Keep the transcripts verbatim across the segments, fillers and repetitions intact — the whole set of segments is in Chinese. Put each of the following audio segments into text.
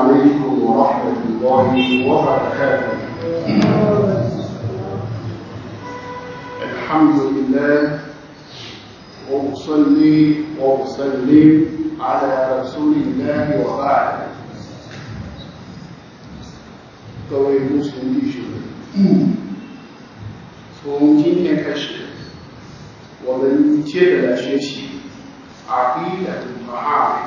عليكم ورحمة الله وبركاته. الحمد لله وأصلي وأسلم على رسول الله وبعد.各位穆斯林弟兄们，从今天开始，我们接着来学习阿基的和哈维。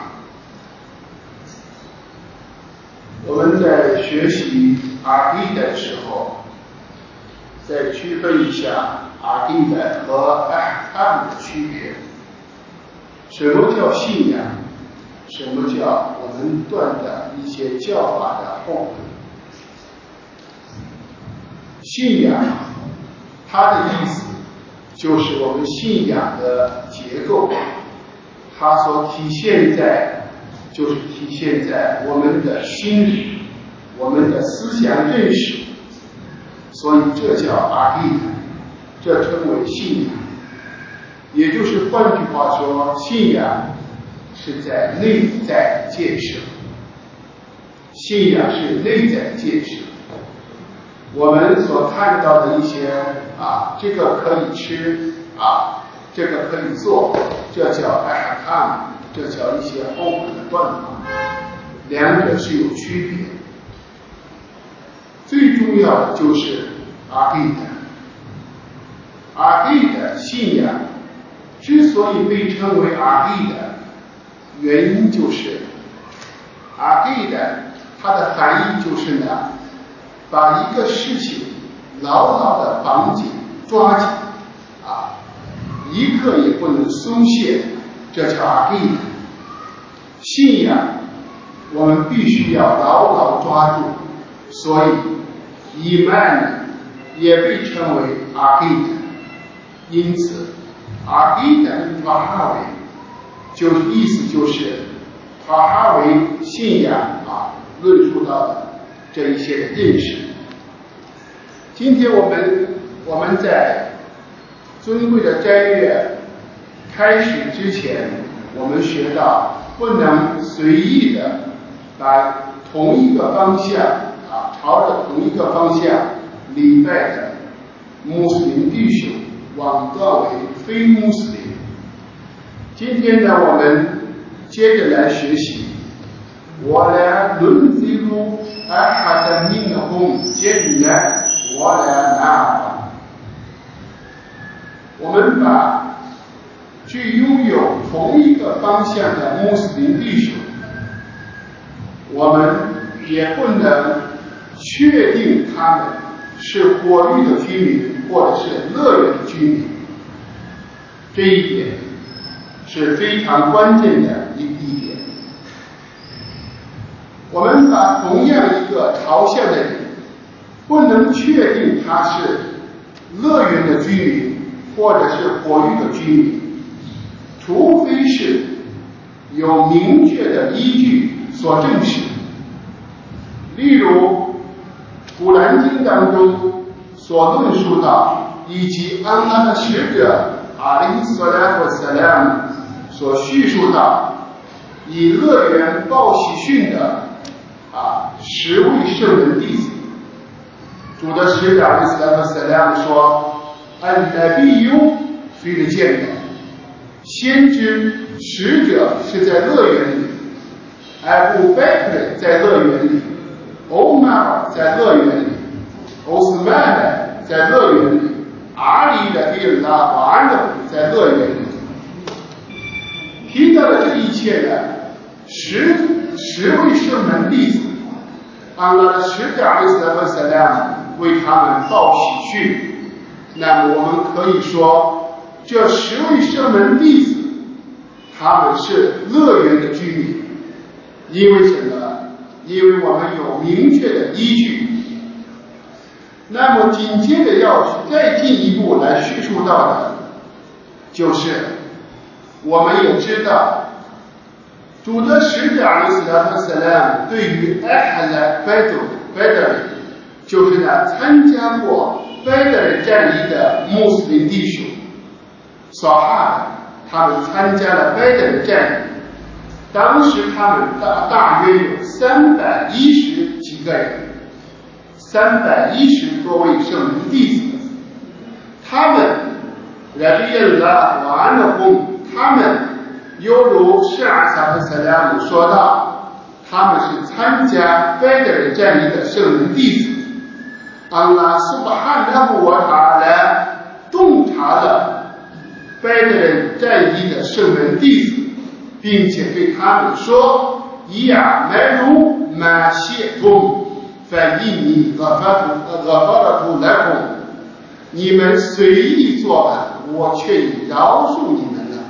我们在学习阿基的时候，再区分一下阿基的和艾哈姆的区别。什么叫信仰？什么叫我们断的一些教法的后根？信仰，它的意思就是我们信仰的结构，它所体现在，就是体现在我们的心理、我们的思想认识，所以这叫阿基，这称为信仰。也就是换句话说，信仰是在内在建设，信仰是内在建设。我们所看到的一些啊，这个可以吃啊，这个可以做，这叫艾哈卡姆，这叫一些后面的断法，两者是有区别。最重要的就是阿基的，阿基的信仰之所以被称为阿基的，原因就是阿基的它的含义就是呢，把一个事情牢牢的绑紧抓紧啊，一刻也不能松懈，这叫阿基的。信仰我们必须要牢牢抓住，所以伊曼也被称为阿基的。因此阿基的塔哈维就是意思就是塔哈维信仰啊论述到的这一些的认识。今天我们我们在尊贵的斋月开始之前，我们学到不能随意的把同一个方向啊，朝着同一个方向礼拜的穆斯林弟兄网断为非穆斯林。今天呢，我们接着来学习ولا ننزل أحدا منهم جنة ولا نارا。我们把具拥有同一个方向的穆斯林弟兄，我们也不能确定他们是火域的居民或者是乐园的居民。这一点是非常关键的一一点。我们把同样一个朝向的人，不能确定他是乐园的居民或者是火域的居民，除非是有明确的依据所证实。例如古兰经当中所论述到，以及安拉的使者阿里斯拉和萨拉姆所叙述到，以乐园报喜讯的啊十位圣人弟子。主的使者阿里斯拉和萨拉姆说，安纳比尤非的见的先知使者是在乐园里，艾布贝克在乐园里，欧马尔在乐园里，欧斯曼在乐园里，阿里的迪尔拉和安德在乐园里。提到了这一切的十十位圣门弟子，安拉的使者阿里斯拉和萨拉姆为他们报喜讯。那么我们可以说，这十位圣门弟子他们是乐园的居民。因为什么？因为我们有明确的依据。那么紧接着要再进一步来叙述到的，就是我们也知道，主的使者阿里斯拉和萨拉姆对于艾哈拉拜德拜德人，就是呢参加过拜德尔战役的穆斯林弟兄，萨哈他们参加了拜德尔战役， 当时他们大大约有三百一十几个人，三百一十多位圣门弟子。他们radiyallahu anhum，他们犹如释尔萨和塞拉姆说道，他们是参加贝德尔战役的圣门弟子。安拉苏巴汗纳布瓦塔来洞察了贝德尔战役的圣门弟子，并且对他们说：“呀，麦鲁马谢通，反印尼俄法图俄法的图来空，你们随意做吧，我却已饶恕你们了。”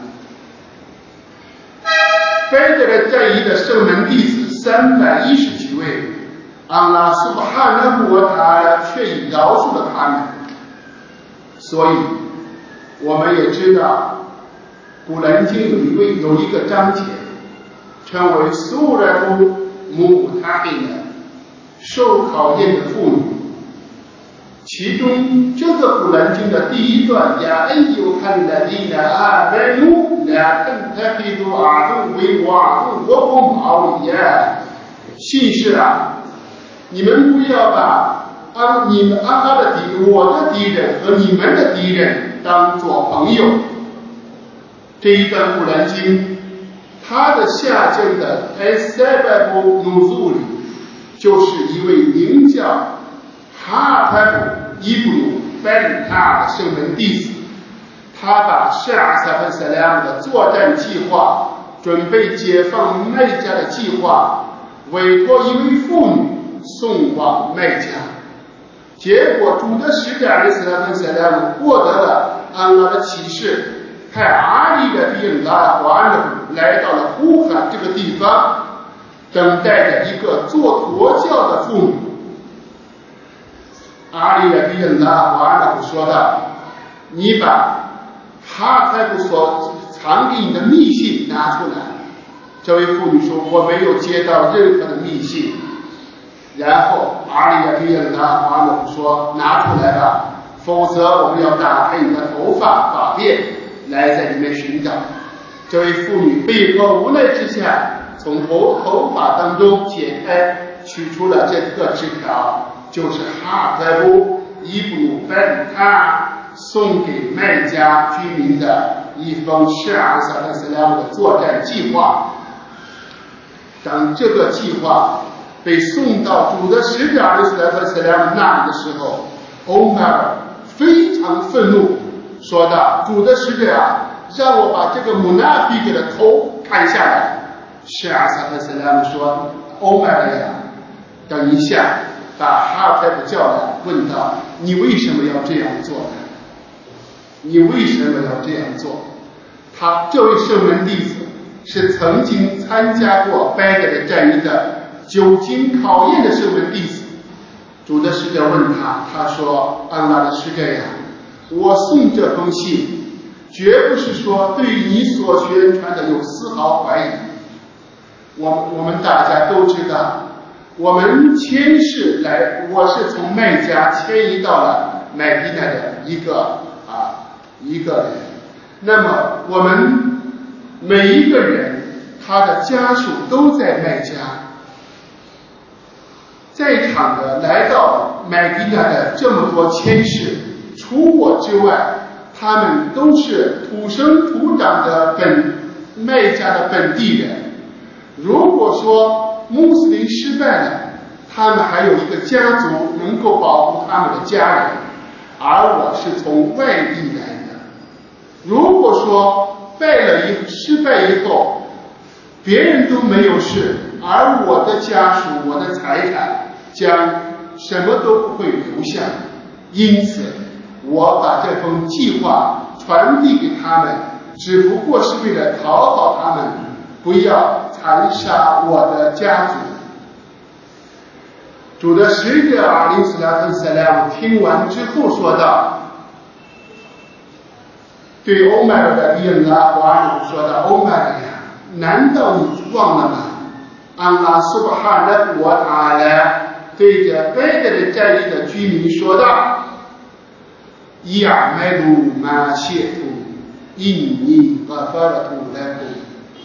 贝德尔战役的圣门弟子三百一十几位，安拉苏巴汗纳布瓦塔来却已饶恕了他们。所以，我们也知道。古兰经有一位有一个章节称为苏拉图姆塔比的受考验的妇女，其中这个古兰经的第一段呀哎呦看了你的阿门努啦看他比如阿杜为我阿杜我不毛呀，信士啊，你们不要把啊你们阿拉的敌我的敌人和你们的敌人当作朋友。这一段古兰经，它的下卷的埃塞拜布努祖里，就是一位名叫哈泰布伊布努拜里塔的圣门弟子，他把释尔萨芬塞拉姆的作战计划、准备解放麦加的计划，委托一位妇女送往麦加。结果，主的使者阿里斯拉芬塞拉姆获得了安拉的启示。派阿里的比拉华人来到了呼罕这个地方，等待着一个做驼教的妇女。阿里的比拉华人说道：“你把哈泰布所藏给你的密信拿出来。”这位妇女说：“我没有接到任何的密信。”然后阿里的比拉华人说：“拿出来吧，否则我们要打开你的头发发辫。”来在里面寻找。这位妇女被迫无奈之下，从头头发当中解开，取出了这个纸条，就是哈泰布伊布努拜里塔送给麦加居民的一封释尔萨特斯拉姆的作战计划。当这个计划被送到主的使者阿里斯莱特斯拉姆那里的时候，欧麦尔非常愤怒，说道：“主的使者啊，让我把这个姆纳比克的头砍下来。”是阿萨特斯拉姆说：“欧麦尔呀，等一下，把哈泰布叫来，问道：你为什么要这样做呢？你为什么要这样做？”他这位圣门弟子是曾经参加过拜德的战役的久经考验的圣门弟子。主的使者问他，他说：“安拉的使者呀，我送这封信，绝不是说对你所宣传的有丝毫怀疑。我我们大家都知道，我们迁徙来，我是从麦加迁移到了麦地那的一个啊一个人。那么我们每一个人，他的家属都在麦加。在场的来到麦地那的这么多迁徙，除我之外，他们都是土生土长的本麦加的本地人。如果说穆斯林失败了，他们还有一个家族能够保护他们的家人，而我是从外地来的。如果说败了以失败以后，别人都没有事，而我的家属、我的财产将什么都不会留下。因此我把这封计划传递给他们，只不过是为了讨好他们，不要残杀我的家族。主的使者阿里斯拉特塞拉姆听完之后说道，对欧麦尔的利恩拉华鲁说道：“欧麦尔呀，难道你忘了吗？安拉苏巴哈纳我塔来对着贝德的战役的居民说道：伊尔麦鲁马谢图，印尼阿法拉图莱库。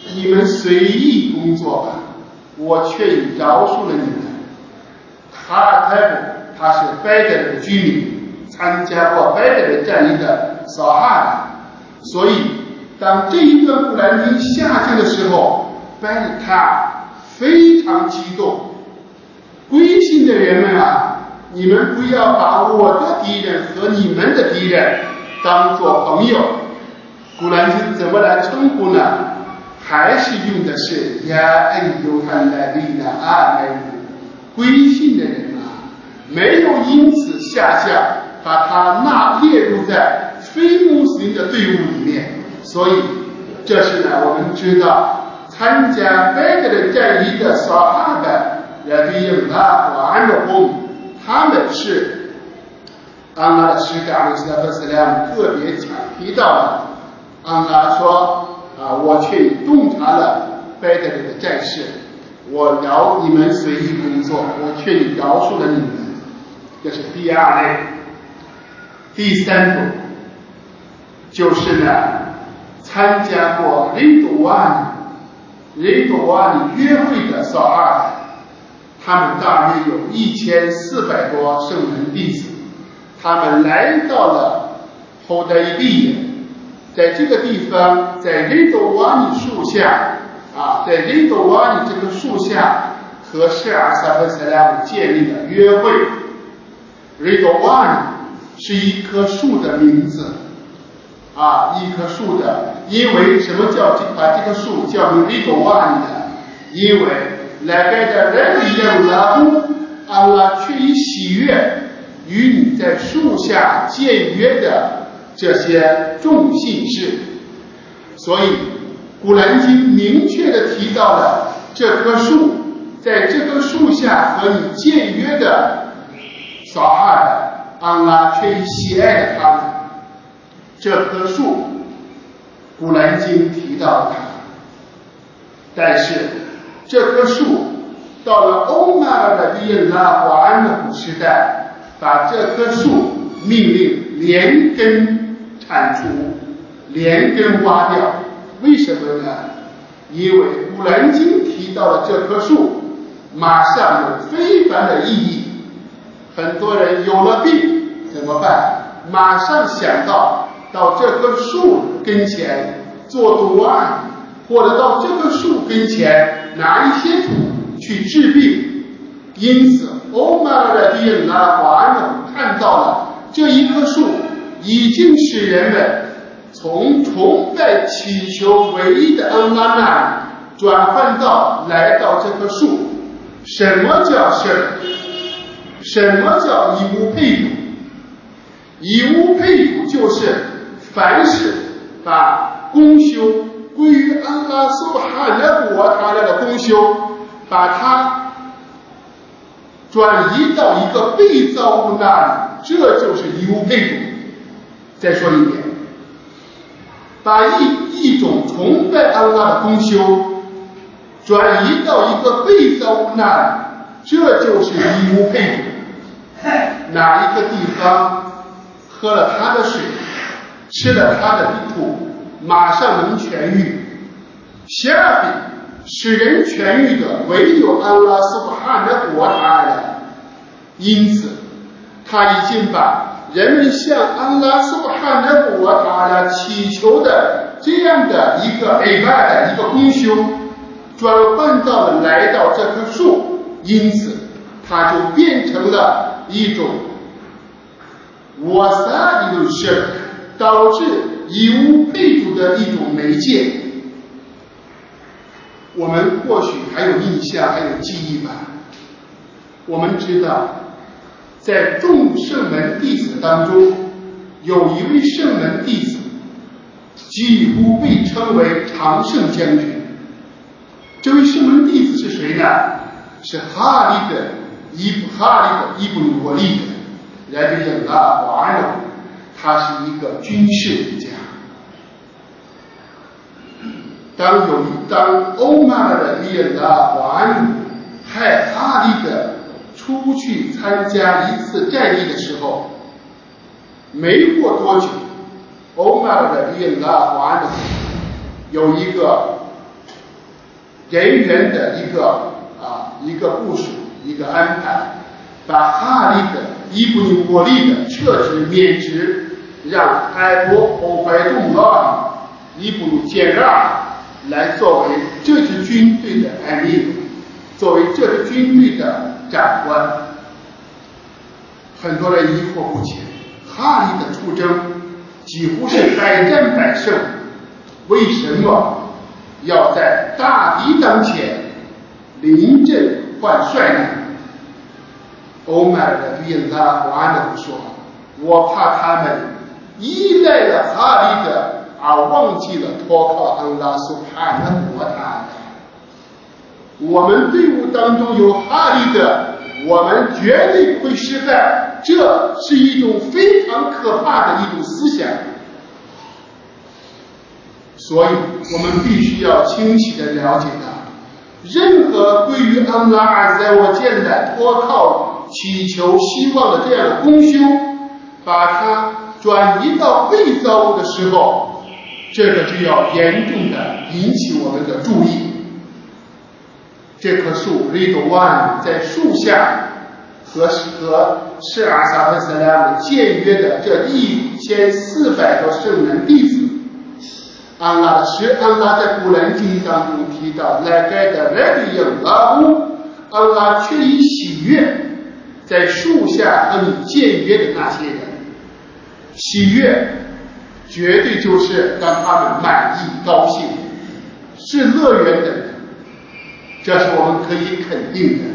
你们随意工作吧，我却已饶恕了你们。哈尔泰布他是拜德的居民，参加过拜德的战役的扫哈的，所以当这一段古兰经下降的时候，拜德他非常激动。归信的人们啊，你们不要把我的敌人和你们的敌人当作朋友。古兰经怎么来称呼呢？还是用的是呀哎呦汉来利的阿来归信的人啊，没有因此下降，把他纳列入在非穆斯林的队伍里面。所以这是呢，我们知道参加拜德的战役的撒哈的人对应拉和安的红，他们是安拉的使者阿里斯拉特斯良特别提到的。安拉说啊，我却已洞察了拜德里的战事，我饶你们随意工作，我却已饶恕了你们。这是第二类。第三种就是呢，参加过林多瓦尼林多瓦尼约会的扫哈，他们大约有一千四百多圣门弟子，他们来到了后代伊比耶，在这个地方，在林多瓦尼树下啊，在林多瓦尼这个树下和舍尔萨和塞拉姆建立了约会。林多瓦尼是一棵树的名字啊，一棵树的，因为什么叫把这棵树叫做林多瓦尼呢？因为来该的人一样拉布，安拉却以喜悦与你在树下建约的这些众信士，所以古兰经明确地提到了这棵树，在这棵树下和你建约的撒哈的，安拉却以喜爱了他们。这棵树古兰经提到了它，但是这棵树到了欧马尔的利拉华安的古时代，把这棵树命令连根铲除，连根挖掉。为什么呢？因为古兰经提到了这棵树马上有非凡的意义。很多人有了病怎么办？马上想到到这棵树跟前做毒案，或者到这棵树跟前拿一些土去治病。因此欧马尔的迪拉华呢看到了这一棵树已经使人们从崇拜祈求唯一的安拉那里转换到来到这棵树。什么叫事？什么叫以无配主？以无配主就是凡是把功修归于安拉苏哈纳国他来的功修，把它转移到一个被造物那里，这就是以无配主。再说一遍，把一一种崇拜安拉的功修转移到一个被造物那里，这就是以无配主。哪一个地方喝了他的水，吃了他的地土，马上能痊愈。下边使人痊愈的唯有安拉苏布哈的国他了。因此他已经把人们向安拉苏布哈的国他了祈求的这样的一个礼拜的一个功修转换到了来到这棵树，因此它就变成了一种我撒一种事，导致以无配主的一种媒介。我们或许还有印象，还有记忆吧。我们知道在众圣门弟子当中，有一位圣门弟子几乎被称为常胜将军。这位圣门弟子是谁呢？是哈利的伊哈利的伊布鲁伯利的来自亚拉瓦尔，他是一个军事家。当有当欧马尔的亚拉瓦尔派哈利的出去参加一次战役的时候，没过多久，欧马尔的亚拉瓦尔有一个人员的一个啊一个部署，一个安排，把哈利的伊布尼伯利的撤职免职，让埃博欧白洞拉伊布尼杰拉来作为这支军队的安利，作为这支军队的长官。很多人疑惑不解，哈利的出征几乎是百战百胜，为什么要在大敌当前临阵换帅呢？欧麦尔的比拉胡安德说，我怕他们依赖了哈利的，而忘记了托靠安拉苏罕的国他。我们队伍当中有哈利的，我们绝对不会失败，这是一种非常可怕的一种思想。所以我们必须要清晰地了解到，任何归于安拉尔在我见的托靠、祈求、希望的这样的功修，把它转移到被造物的时候，这个就要严重地引起我们的注意。这棵树利多万在树下和和是阿萨特斯拉姆签约的这一千四百个圣人弟子，安拉的是安拉在古兰经当中提到来该的来比应拉乌，安拉却以喜悦在树下和你签约的那些人，喜悦绝对就是让他们满意高兴，是乐园的人，这是我们可以肯定的。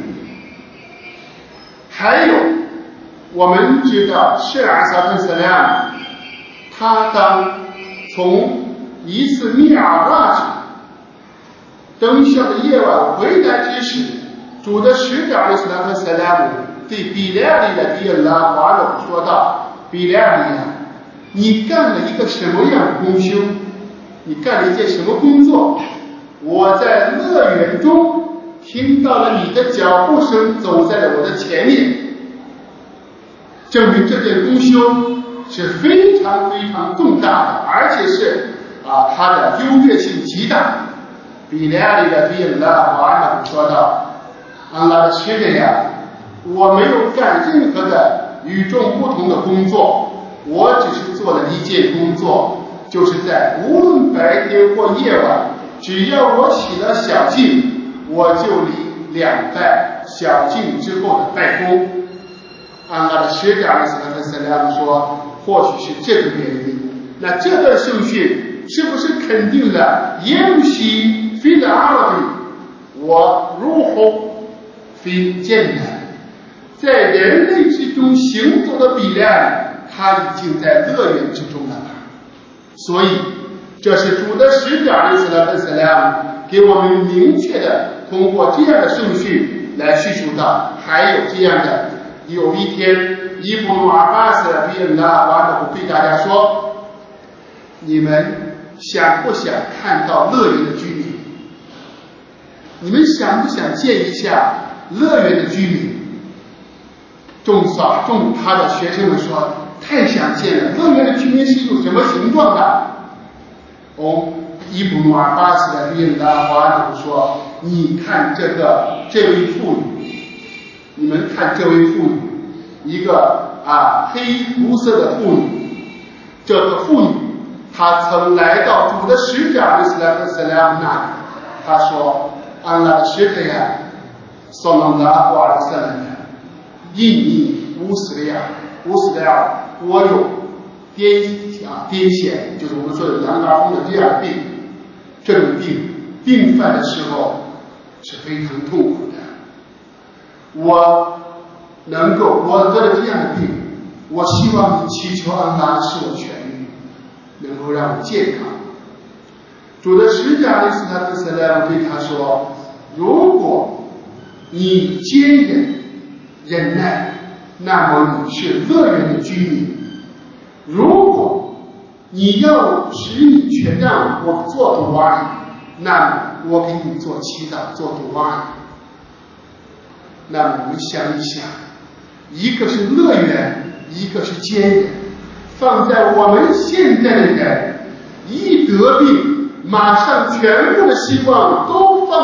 还有我们知道是阿萨特斯拉姆他当从一次密尔拉登上的夜晚回来之时，主的使者阿里斯拉特斯拉姆对比莱里的比尔拉华鲁说道，比莱里啊，你干了一个什么样的功修？你干了一件什么工作？我在乐园中听到了你的脚步声走在了我的前面，证明这件功修是非常非常重大的，而且是啊它的优越性极大。比莱里的比尔拉华鲁说道，安拉的使者呀，我没有干任何的与众不同的工作，我只是做了一件工作，就是在无论白天或夜晚，只要我起了小劲，我就离两拜小劲之后的拜功。安拉的使者阿里斯拉特斯拉姆说，或许是这个原因。那这段圣训是不是肯定了耶西非的阿拉比我如何非艰难，在人类之中行走的比莱，他已经在乐园之中了。所以这是主的使者阿里斯拉特斯拉姆给我们明确的通过这样的圣训来叙述到，还有这样的有一天伊布努阿巴斯比尔拉瓦的对大家说，你们想不想看到乐园的居民？你们想不想见一下乐园的居民？众所众他的学生们说，太想见了，乐园的居民是一种什么形状的？哦，伊布努阿巴斯的比尔拉瓦的说，你看这个这位妇女，你们看这位妇女，一个啊黑肤色的妇女，这个妇女她曾来到主的使者阿里斯拉特斯拉姆那里，她说，安拉的使者呀，索朗拉布阿里斯拉姆，印尼乌斯利亚乌斯利亚，我有癫啊癫痫，就是我们说的羊嘎风的这样的病，这种病病犯的时候是非常痛苦的。我能够我得了这样的病，我希望你祈求安拉使我痊愈，能够让我健康。主的使者阿里斯塔特斯拉姆对他说，如果你坚忍忍耐，那么你是乐园的居民；如果你要使你全让我做主啊，那么我给你做祈祷做主啊。那么我们想一想，一个是乐园，一个是坚忍，放在我们现在的人，一得病马上全部的希望都放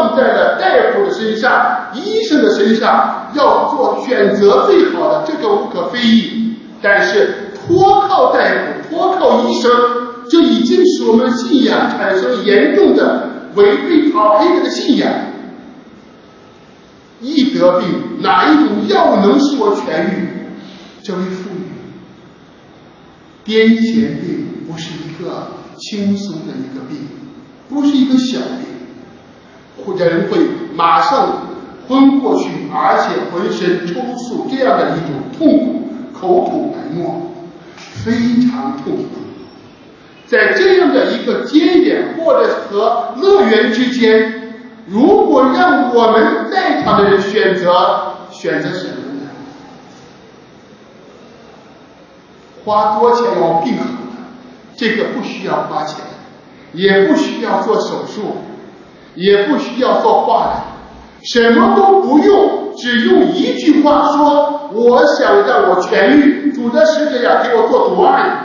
放在了大夫的身上、医生的身上，要做选择最好的，这个无可非议。但是托靠大夫、托靠医生，这已经使我们信仰产生严重的违背讨黑的信仰。一得病，哪一种药能使我痊愈？这位妇女，癫痫病不是一个轻松的一个病，不是一个小病，人会马上昏过去，而且浑身抽搐，这样的一种痛苦，口吐白沫，非常痛苦。在这样的一个节点或者和乐园之间，如果让我们在场的人选择，选择什么呢？花多钱让我病好了，这个不需要花钱，也不需要做手术，也不需要做化疗，什么都不用，只用一句话说：我想让我痊愈，主的使者呀，给我做主爱，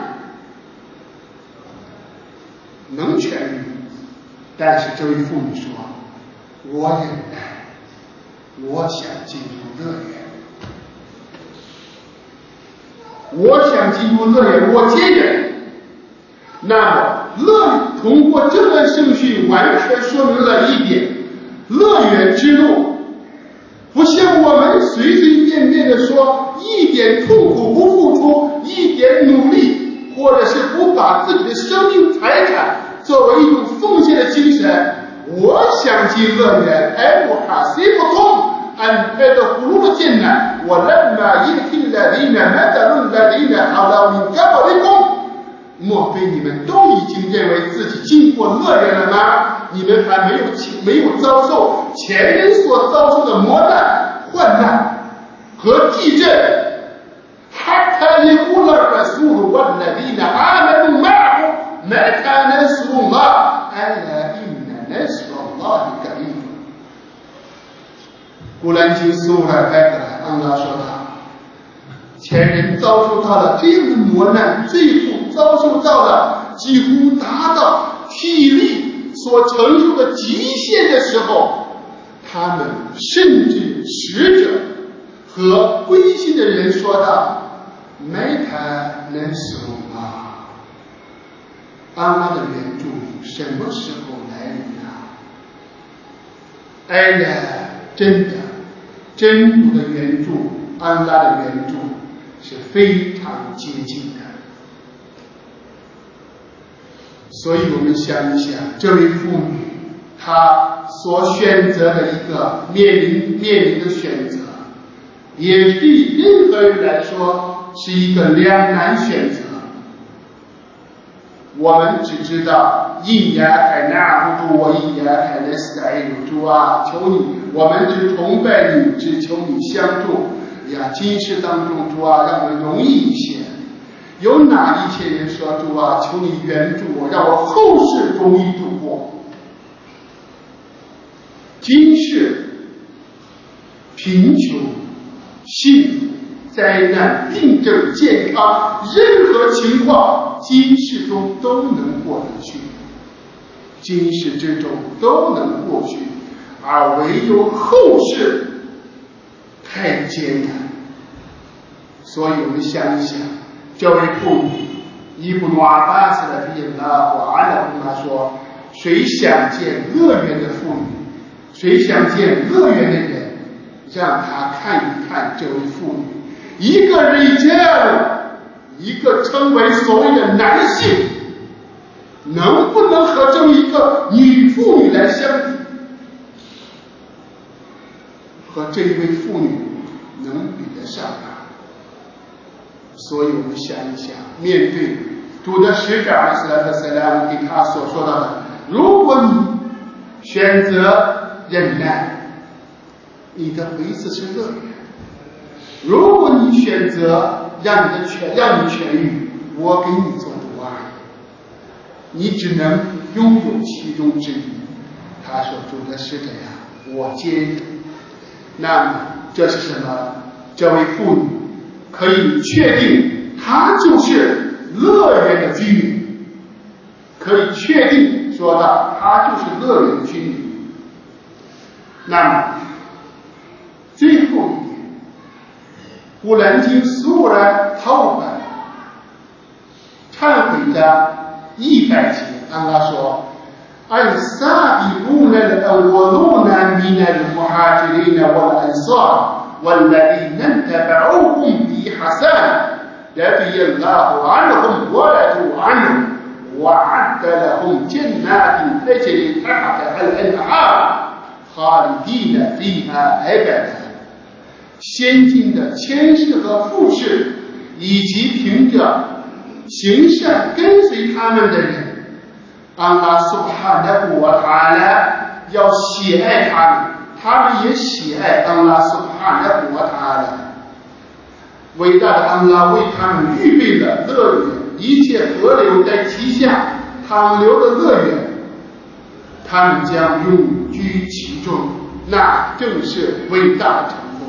能痊愈。但是这位妇女说：我忍耐，我想进入乐园，我想进入乐园，我接忍。那么乐通过这段圣训完全说明了一点，乐园之路不像我们随随便便的说，一点痛苦不付出，一点努力，或者是不把自己的生命财产作为一种奉献的精神。我想进乐园，哎，我卡西不通أن تدخلوا الجنة ولما يأتي الذين مثلوا الذين خلوا من قبلكم。莫非你们都已经认为自己进过乐园了吗？你们还没有没有遭受前人所遭受的磨难、患难和地震。حتى يقول الرسول والذين آمنوا معه متى نصر الله ألا إن نصر الله قريب。古兰经苏尔开克莱，安拉说他前人遭受到了这样的磨难，最后遭受到了几乎达到体力所承受的极限的时候，他们甚至使者和归信的人说道：没他能使用啊，安拉的援助什么时候来临啊？哎呀，真的真主的援助，安拉的援助是非常接近的。所以我们想一想，这位妇女她所选择的一个面临面临的选择，也对任何人来说是一个两难选择。我们只知道印牙凯纳不住我印牙凯纳斯代有主啊，求你，我们只崇拜你，只求你相助呀！今世当中，主啊，让我们容易一些。有哪一些人说，主啊，求你援助我，让我后世容易度过。今世贫穷、幸福、灾难、病症、健康，任何情况，今世中都能过得去，今世之中都能过去，而唯有后世太艰难。所以我们想一想，这位妇女伊布努阿巴斯的比拉和阿拉布玛说：谁想见乐园的妇女，谁想见乐园的人，让他看一看这位妇女。一个人这样，一个称为所谓的男性，能不能和这么一个女妇女来相比？和这一位妇女能比得上吗？所以我们想一想，面对主的使者阿斯拉特塞拉姆给他所说到的，如果你选择忍耐，你的回赐是乐园；如果你选择让你的痊让你痊愈，我给你做主啊，你只能拥有其中之一。他说：主的使者呀，我接引。那么这是什么？这位妇女可以确定她就是乐园的居民，可以确定说到她就是乐园的居民。 那么最后一点，古兰经苏拉头版忏悔的一百节，安拉说السابقون الأولون من المهاجرين والأنصار والذين اتبعوهم بإحسان رضي الله عنهم ورضوا عنه وأعد لهم جنات تجري تحتها الأنهار خالدين فيها أبدا。先进的前世和复世，以及凭着行善跟随他们的人，安拉苏哈纳古瓦塔拉要喜爱他们，他们也喜爱安拉苏哈纳古瓦塔拉。伟大的安拉为他们预备了乐园，一切河流在其下淌流的乐园，他们将永居其中，那正是伟大的成功。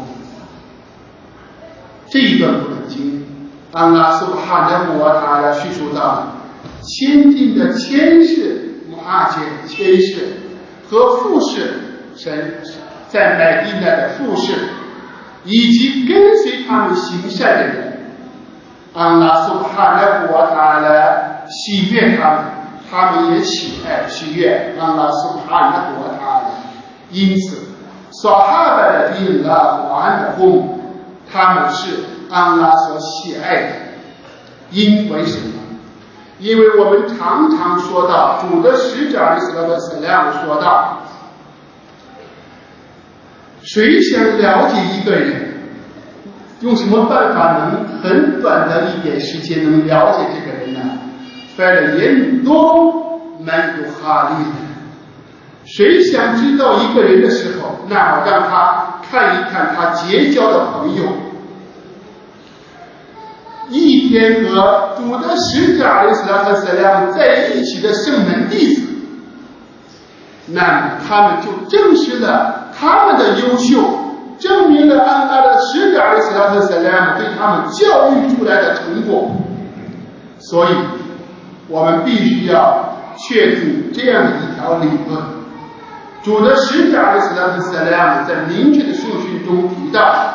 这一段古兰经，安拉苏哈纳古瓦塔拉叙述到先进的前世穆哈杰前世和复世神在麦地那的复世，以及跟随他们行善的人，安拉苏哈纳古瓦塔拉喜悦他们，他们也喜爱喜悦安拉苏哈纳古瓦塔拉。因此撒哈巴的利拉和安的公，他们是安拉所喜爱的。因为什么？因为我们常常说到主的使者阿里斯拉特斯拉姆说道，谁想了解一个人，用什么办法能很短的一点时间能了解这个人呢？翻了言多蛮有哈利的。谁想知道一个人的时候，那么让他看一看他结交的朋友。一天和主的使者阿里斯拉特斯拉姆在一起的圣门弟子，那么他们就证实了他们的优秀，证明了安拉的使者阿里斯拉特斯拉姆对他们教育出来的成果。所以我们必须要确定这样的一条理论。主的使者阿里斯拉特斯拉姆在明确的圣训中提到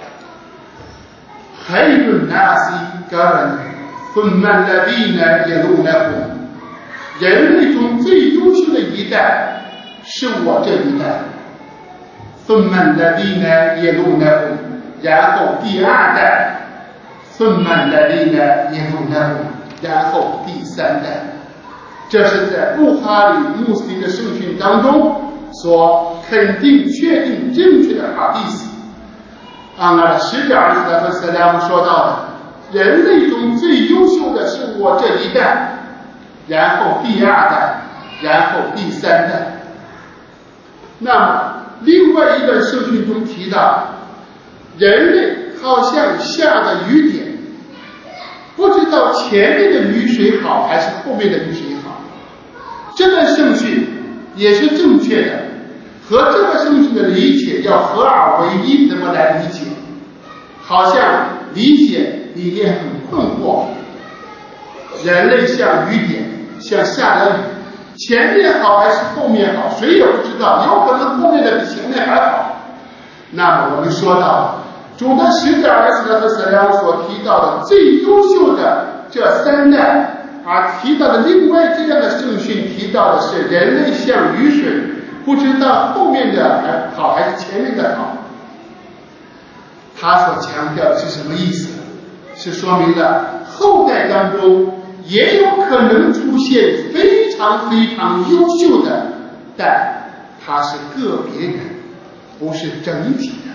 خير الناس قرني ثم الذين يلونهم，人类中最优秀的一代是我这一代， ثم الذين يلونهم， 然后第二代， ثم الذين يلونهم， 然后第三代。这是在布哈里穆斯林的圣训当中所肯定确定正确的哈迪斯。安拉的使者阿里斯拉特斯拉姆说到的，人类中最优秀的是我这一代，然后第二代，然后第三代。那么另外一段圣训中提到，人类好像下的雨点，不知道前面的雨水好还是后面的雨水好。这段圣训也是正确的，和这个圣训的理解要合二为一，怎么来理解？好像理解里面很困惑。人类像雨点，像下了雨，前面好还是后面好，谁也不知道，有可能后面的比前面还好。那么我们说到主的使者阿里斯拉特斯拉姆所提到的最优秀的这三代，而提到的另外这样的圣训提到的是人类像雨水，不知道后面的还好还是前面的好。他所强调的是什么意思？是说明了后代当中也有可能出现非常非常优秀的，但它是个别人，不是整体的。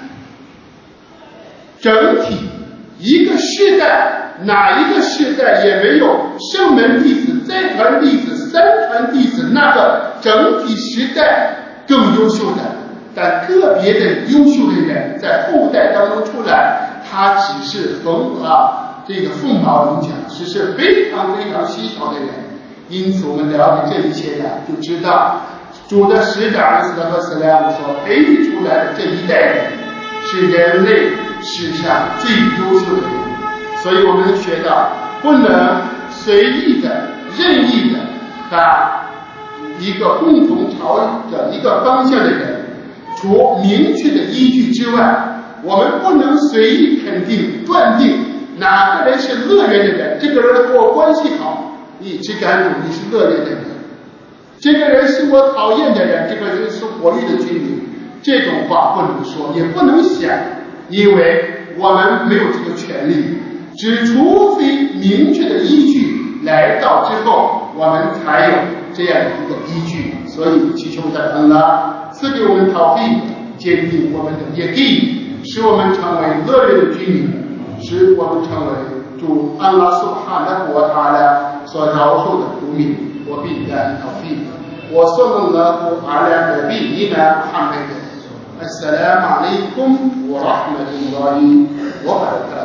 整体一个世代，哪一个世代也没有圣门弟子、再传弟子、三传弟子那个整体时代更优秀的。但个别的优秀的人在后代当中出来，他只是凤啊这个凤毛麟角，只是非常非常稀少的人。因此我们了解这一切呢，就知道主的使者阿里斯拉特斯拉姆所培育出来的这一代人是人类史上最优秀的人。所以我们学到不能随意的任意的把一个共同朝着一个方向的人除明确的依据之外，我们不能随意肯定断定哪个人是乐园的人，这个人和我关系好，你只敢赌你是乐园的人，这个人是我讨厌的人，这个人是火域的居民，这种话不能说，也不能想，因为我们没有这个权利，只除非明确的依据来到之后，我们才有这样一个依据。所以祈求在安拉赐给我们逃避，坚定我们的业力，使我们成为乐园的居民，使我们成为主安拉苏哈纳国他的所饶恕的公民。我必然逃避。وصلى الله على نبينا محمد. السلام عليكم ورحمة الله وبركاته.